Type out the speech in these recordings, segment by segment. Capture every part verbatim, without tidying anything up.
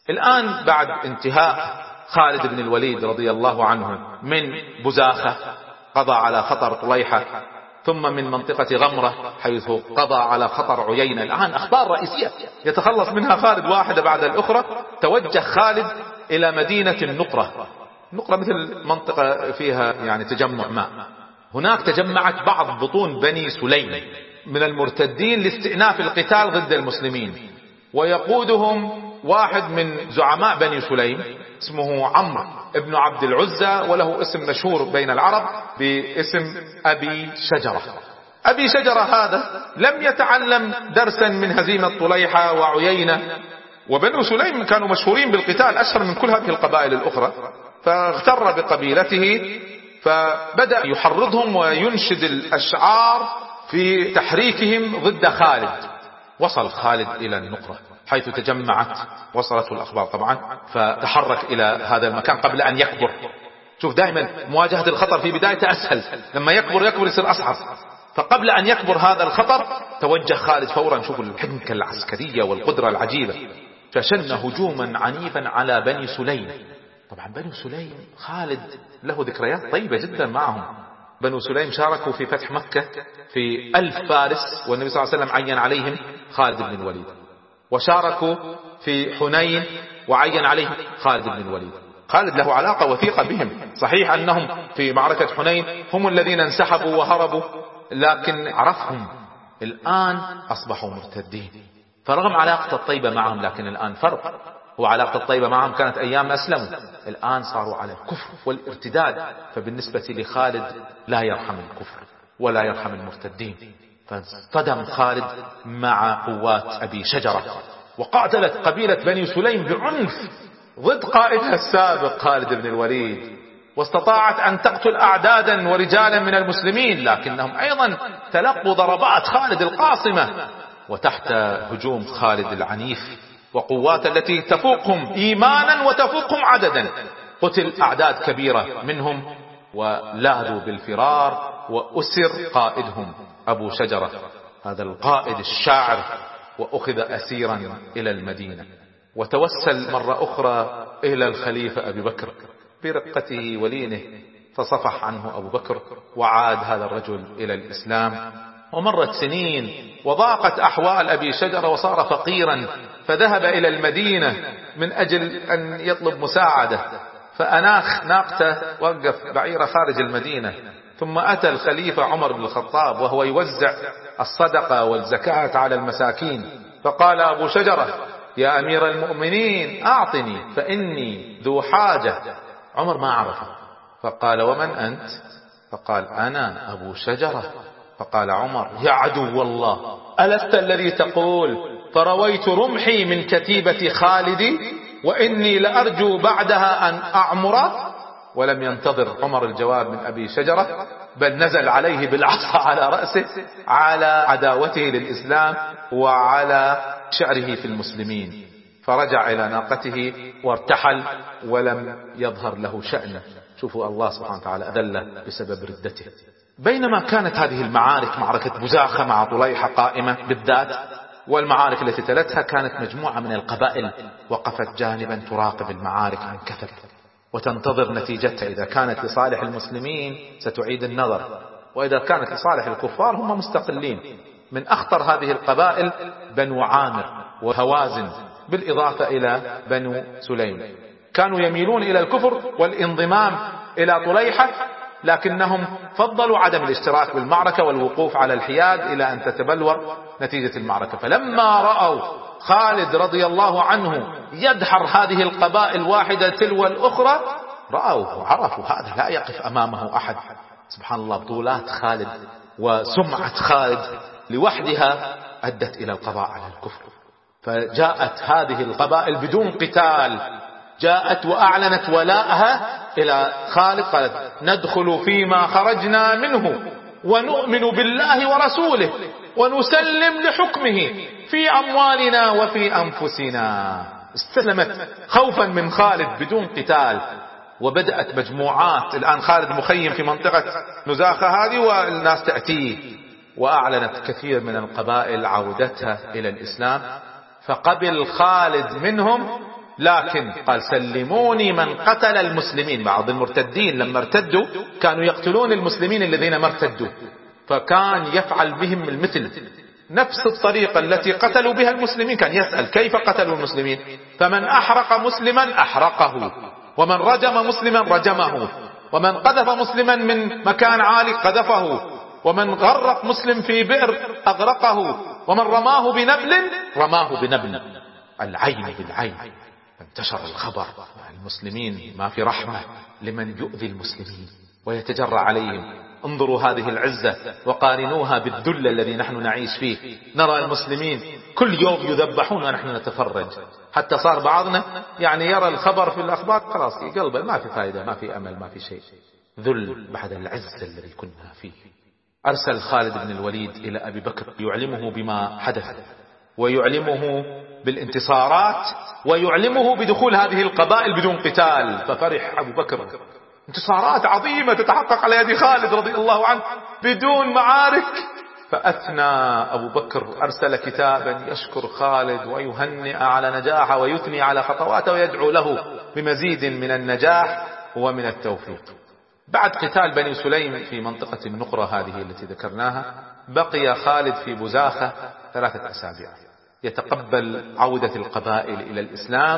الآن بعد انتهاء خالد بن الوليد رضي الله عنه من بزاخة قضى على خطر طليحة، ثم من منطقة غمرة حيث قضى على خطر عيينة. الآن أخبار رئيسية يتخلص منها خالد واحدة بعد الأخرى. توجه خالد إلى مدينة النقرة. النقرة مثل منطقة فيها يعني تجمع ماء. هناك تجمعت بعض بطون بني سليم من المرتدين لاستئناف القتال ضد المسلمين، ويقودهم واحد من زعماء بني سليم اسمه عمرو ابن عبد العزى، وله اسم مشهور بين العرب باسم أبي شجرة. أبي شجرة هذا لم يتعلم درسا من هزيمة طليحة وعيينة، وبنو سليم كانوا مشهورين بالقتال أشهر من كل هذه القبائل الأخرى، فاغتر بقبيلته فبدأ يحرضهم وينشد الأشعار في تحريكهم ضد خالد. وصل خالد إلى النقرة حيث تجمعت، وصلته الأخبار طبعا، فتحرك إلى هذا المكان قبل أن يكبر. شوف دائما مواجهة الخطر في بدايته أسهل، لما يكبر يكبر يصير أصعب. فقبل أن يكبر هذا الخطر توجه خالد فورا. شوف الحنكة العسكرية والقدرة العجيبة. فشن هجوما عنيفا على بني سليم. طبعا بني سليم خالد له ذكريات طيبة جدا معهم. بنو سليم شاركوا في فتح مكة في ألف فارس، والنبي صلى الله عليه وسلم عين عليهم خالد بن الوليد. وشاركوا في حنين وعين عليهم خالد بن الوليد. خالد له علاقة وثيقة بهم. صحيح أنهم في معركة حنين هم الذين انسحبوا وهربوا، لكن عرفهم. الآن أصبحوا مرتدين، فرغم علاقة الطيبة معهم لكن الآن فرق. هو علاقة الطيبة معهم كانت أيام أسلموا، الآن صاروا على الكفر والارتداد. فبالنسبة لخالد لا يرحم الكفر ولا يرحم المرتدين. فاصطدم خالد مع قوات أبي شجرة، وقاتلت قبيلة بني سليم بعنف ضد قائدها السابق خالد بن الوليد، واستطاعت أن تقتل أعدادا ورجالا من المسلمين، لكنهم أيضا تلقوا ضربات خالد القاصمة. وتحت هجوم خالد العنيف وقوات التي تفوقهم إيمانا وتفوقهم عددا، قتل أعداد كبيرة منهم ولاذوا بالفرار، وأسر قائدهم أبو شجرة هذا القائد الشاعر، وأخذ أسيرا إلى المدينة. وتوسل مرة أخرى إلى الخليفة أبي بكر برقته ولينه، فصفح عنه أبو بكر وعاد هذا الرجل إلى الإسلام. ومرت سنين وضاقت أحوال أبي شجرة وصار فقيرا، فذهب إلى المدينة من أجل أن يطلب مساعدة، فأناخ ناقته وقف بعيرة خارج المدينة. ثم أتى الخليفة عمر بن الخطاب وهو يوزع الصدقة والزكاة على المساكين، فقال أبو شجرة: يا أمير المؤمنين أعطني فإني ذو حاجة. عمر ما عرفه، فقال: ومن أنت؟ فقال: أنا أبو شجرة. فقال عمر: يا عدو الله، ألست الذي تقول فرويت رمحي من كتيبة خالد وإني لأرجو بعدها أن أعمر؟ ولم ينتظر عمر الجواب من أبي شجرة، بل نزل عليه بالعصا على رأسه على عداوته للإسلام وعلى شعره في المسلمين. فرجع إلى ناقته وارتحل ولم يظهر له شأن. شوفوا الله سبحانه وتعالى أذله بسبب ردته. بينما كانت هذه المعارك، معركة بزاخة مع طليحة قائمة بالذات، والمعارك التي تلتها، كانت مجموعة من القبائل وقفت جانبا تراقب المعارك عن كثب وتنتظر نتيجتها. إذا كانت لصالح المسلمين ستعيد النظر، وإذا كانت لصالح الكفار هم مستقلين. من أخطر هذه القبائل بنو عامر وهوازن، بالإضافة إلى بنو سليم، كانوا يميلون إلى الكفر والانضمام إلى طليحة، لكنهم فضلوا عدم الاشتراك بالمعركة والوقوف على الحياد إلى أن تتبلور نتيجة المعركة. فلما رأوا خالد رضي الله عنه يدحر هذه القبائل واحدة تلو الأخرى، رأوا وعرفوا هذا لا يقف أمامه أحد. سبحان الله، بطولات خالد وسمعة خالد لوحدها أدت إلى القضاء على الكفر. فجاءت هذه القبائل بدون قتال، جاءت وأعلنت ولاءها إلى خالد، قالت: ندخل فيما خرجنا منه ونؤمن بالله ورسوله ونسلم لحكمه في أموالنا وفي أنفسنا. استسلمت خوفا من خالد بدون قتال. وبدأت مجموعات، الآن خالد مخيم في منطقة نزاخة هذه والناس تأتيه، وأعلنت كثير من القبائل عودتها إلى الإسلام. فقبل خالد منهم لكن قال سلموني من قتل المسلمين. بعض المرتدين لما ارتدوا كانوا يقتلون المسلمين الذين ما ارتدوا، فكان يفعل بهم المثل، نفس الطريقة التي قتلوا بها المسلمين. كان يسأل كيف قتلوا المسلمين، فمن أحرق مسلما أحرقه، ومن رجم مسلما رجمه، ومن قذف مسلما من مكان عالي قذفه، ومن غرق مسلم في بئر أغرقه، ومن رماه بنبل رماه بنبل. العين بالعين. انتشر الخبر المسلمين ما في رحمة لمن يؤذي المسلمين ويتجرأ عليهم. انظروا هذه العزة وقارنوها بالذل الذي نحن نعيش فيه. نرى المسلمين كل يوم يذبحون ونحن نتفرج، حتى صار بعضنا يعني يرى الخبر في الأخبار خلاص قلبه ما في فائدة، ما في أمل، ما في شيء. ذل بعد العزة الذي كنا فيه. أرسل خالد بن الوليد إلى أبي بكر يعلمه بما حدث، ويعلمه بالانتصارات، ويعلمه بدخول هذه القبائل بدون قتال. ففرح أبو بكر، انتصارات عظيمة تتحقق على يد خالد رضي الله عنه بدون معارك. فأثنى أبو بكر، أرسل كتابا يشكر خالد ويهنئ على نجاحه ويثني على خطواته ويدعو له بمزيد من النجاح ومن التوفيق. بعد قتال بني سليم في منطقة النقرة هذه التي ذكرناها، بقي خالد في بزاخة ثلاثة أسابيع يتقبل عودة القبائل إلى الإسلام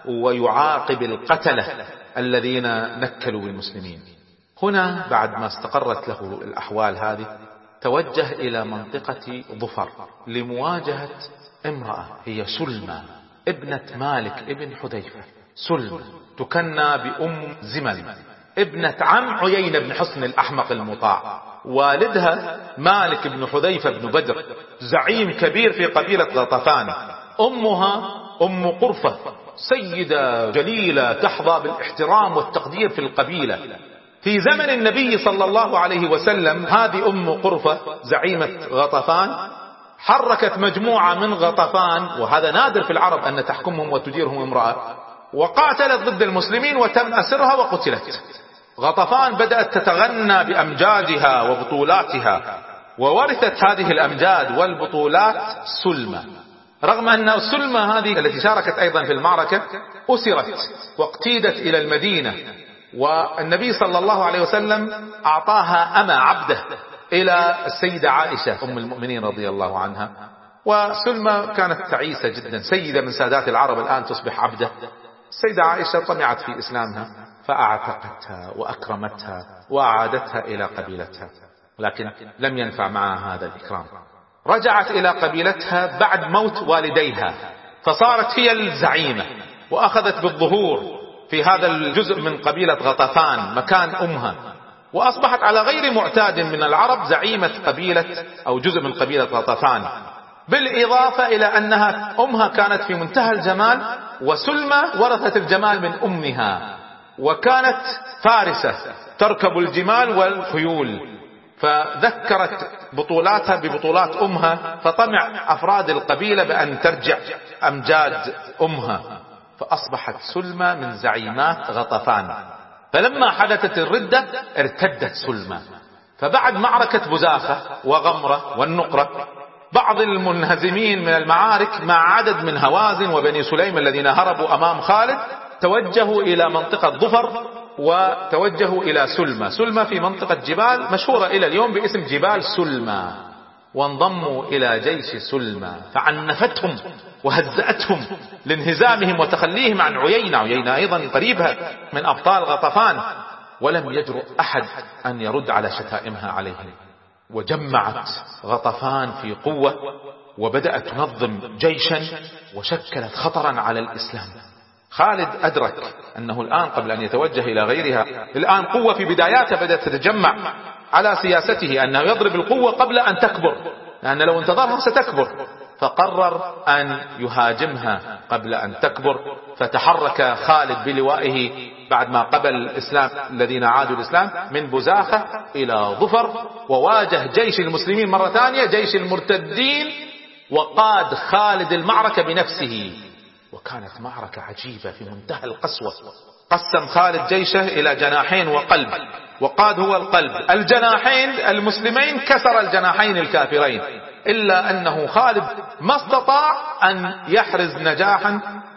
ويعاقب القتلة الذين نكلوا بالمسلمين. هنا بعد ما استقرت له الأحوال هذه توجه إلى منطقة ظفر لمواجهة امرأة هي سلمى ابنة مالك ابن حذيفة. سلمى تكنى بأم زمل، ابنة عم عيينة بن حصن الأحمق المطاع. والدها مالك بن حذيفة بن بدر زعيم كبير في قبيلة غطفان. أمها أم قرفة سيدة جليلة تحظى بالاحترام والتقدير في القبيلة. في زمن النبي صلى الله عليه وسلم هذه أم قرفة زعيمة غطفان حركت مجموعة من غطفان، وهذا نادر في العرب أن تحكمهم وتديرهم امرأة، وقاتلت ضد المسلمين وتم أسرها وقتلت. غطفان بدأت تتغنى بأمجادها وبطولاتها، وورثت هذه الأمجاد والبطولات سلمى، رغم أن سلمى هذه التي شاركت أيضا في المعركة أسرت واقتيدت إلى المدينة، والنبي صلى الله عليه وسلم أعطاها أما عبده إلى السيدة عائشة أم المؤمنين رضي الله عنها. وسلمى كانت تعيسة جدا، سيدة من سادات العرب الآن تصبح عبده. السيدة عائشة طمعت في إسلامها فأعتقتها وأكرمتها وأعادتها إلى قبيلتها، لكن لم ينفع معها هذا الإكرام. رجعت إلى قبيلتها بعد موت والديها، فصارت هي الزعيمة وأخذت بالظهور في هذا الجزء من قبيلة غطفان مكان أمها، وأصبحت على غير معتاد من العرب زعيمة قبيلة أو جزء من قبيلة غطفان. بالإضافة إلى أنها أمها كانت في منتهى الجمال، وسلمى ورثت الجمال من أمها، وكانت فارسة تركب الجمال والخيول، فذكرت بطولاتها ببطولات أمها، فطمع أفراد القبيلة بأن ترجع أمجاد أمها، فأصبحت سلمى من زعيمات غطفان. فلما حدثت الردة ارتدت سلمى. فبعد معركة بزاخة وغمرة والنقرة بعض المنهزمين من المعارك مع عدد من هوازن وبني سليم الذين هربوا أمام خالد توجهوا إلى منطقة ظفر وتوجهوا إلى سلمى. سلمى في منطقة جبال مشهورة إلى اليوم باسم جبال سلمى، وانضموا إلى جيش سلمى فعنفتهم وهزأتهم لانهزامهم وتخليهم عن عيينة. عيينة أيضا قريبها من أبطال غطفان، ولم يجرؤ أحد أن يرد على شتائمها عليهم. وجمعت غطفان في قوة وبدأت تنظم جيشا وشكلت خطرا على الإسلام. خالد أدرك أنه الآن قبل أن يتوجه إلى غيرها، الآن قوة في بداياتها بدأت تتجمع على سياسته أنه يضرب القوة قبل أن تكبر، لأن لو انتظرها ستكبر، فقرر أن يهاجمها قبل أن تكبر. فتحرك خالد بلوائه بعد ما قبل الإسلام الذين عادوا الإسلام من بزاخة إلى ظفر، وواجه جيش المسلمين مرة ثانية جيش المرتدين، وقاد خالد المعركة بنفسه. وكانت معركة عجيبة في منتهى القسوة. قسم خالد جيشه إلى جناحين وقلب، وقاد هو القلب. الجناحين المسلمين كسر الجناحين الكافرين، إلا أنه خالد ما استطاع أن يحرز نجاحا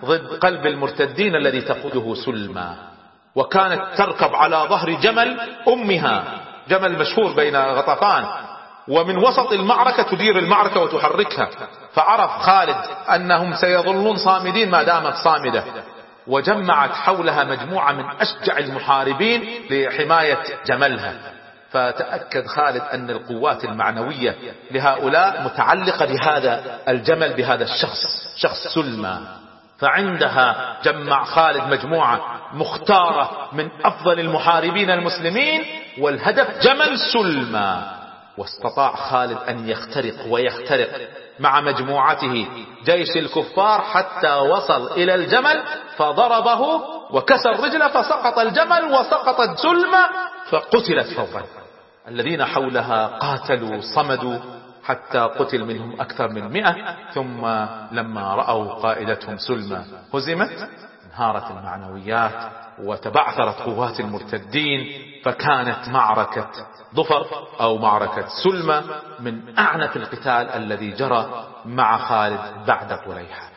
ضد قلب المرتدين الذي تقوده سلمى، وكانت تركب على ظهر جمل أمها، جمل مشهور بين غطفان، ومن وسط المعركة تدير المعركة وتحركها. فعرف خالد أنهم سيظلون صامدين ما دامت صامدة، وجمعت حولها مجموعة من أشجع المحاربين لحماية جملها. فتأكد خالد أن القوات المعنوية لهؤلاء متعلقة بهذا الجمل، بهذا الشخص، شخص سلمى. فعندها جمع خالد مجموعة مختارة من أفضل المحاربين المسلمين، والهدف جمل سلمى. واستطاع خالد أن يخترق ويخترق مع مجموعته جيش الكفار حتى وصل إلى الجمل فضربه وكسر رجله، فسقط الجمل وسقطت سلمى فقتلت فورا. الذين حولها قاتلوا صمدوا حتى قتل منهم أكثر من مئة. ثم لما رأوا قائدتهم سلمى هزمت، انهارت المعنويات وتبعثرت قوات المرتدين، فكانت معركة ظفر أو معركة سلمى من أعنف القتال الذي جرى مع خالد بعد طليحة.